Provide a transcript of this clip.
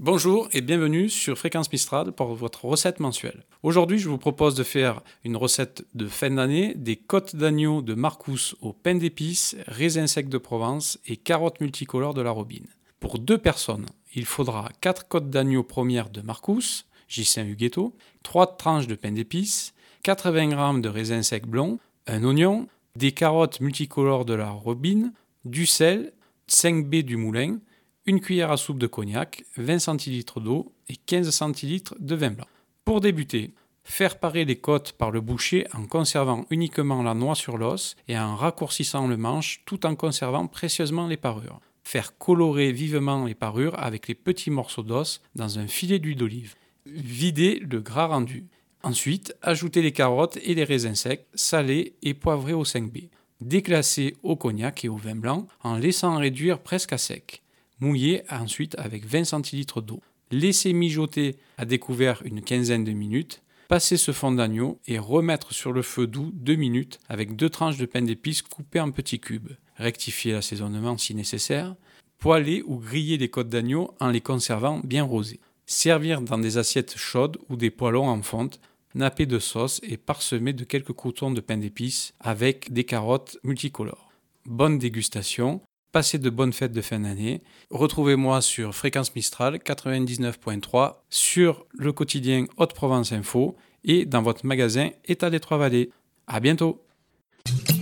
Bonjour et bienvenue sur Fréquence Mistral pour votre recette mensuelle. Aujourd'hui, je vous propose de faire une recette de fin d'année des côtes d'agneau de Marcous au pain d'épices, raisins secs de Provence et carottes multicolores de la Robine. Pour 2 personnes, il faudra 4 côtes d'agneau premières de Marcous, J. Huguetto, 3 tranches de pain d'épices, 80 g de raisins secs blonds, un oignon, des carottes multicolores de la Robine, du sel, 5 baies du moulin, une cuillère à soupe de cognac, 20 centilitres d'eau et 15 centilitres de vin blanc. Pour débuter, faire parer les côtes par le boucher en conservant uniquement la noix sur l'os et en raccourcissant le manche tout en conservant précieusement les parures. Faire colorer vivement les parures avec les petits morceaux d'os dans un filet d'huile d'olive. Vider le gras rendu. Ensuite, ajouter les carottes et les raisins secs, salés et poivrés au 5B. Déclasser au cognac et au vin blanc en laissant réduire presque à sec. Mouiller ensuite avec 20 centilitres d'eau. Laisser mijoter à découvert une quinzaine de minutes. Passer ce fond d'agneau et remettre sur le feu doux 2 minutes avec 2 tranches de pain d'épices coupées en petits cubes. Rectifier l'assaisonnement si nécessaire. Poêler ou griller les côtes d'agneau en les conservant bien rosées. Servir dans des assiettes chaudes ou des poêlons en fonte, napper de sauce et parsemer de quelques croûtons de pain d'épices avec des carottes multicolores. Bonne dégustation. Passez de bonnes fêtes de fin d'année. Retrouvez-moi sur Fréquence Mistral 99.3, sur le quotidien Haute-Provence Info et dans votre magasin État des Trois-Vallées. À bientôt!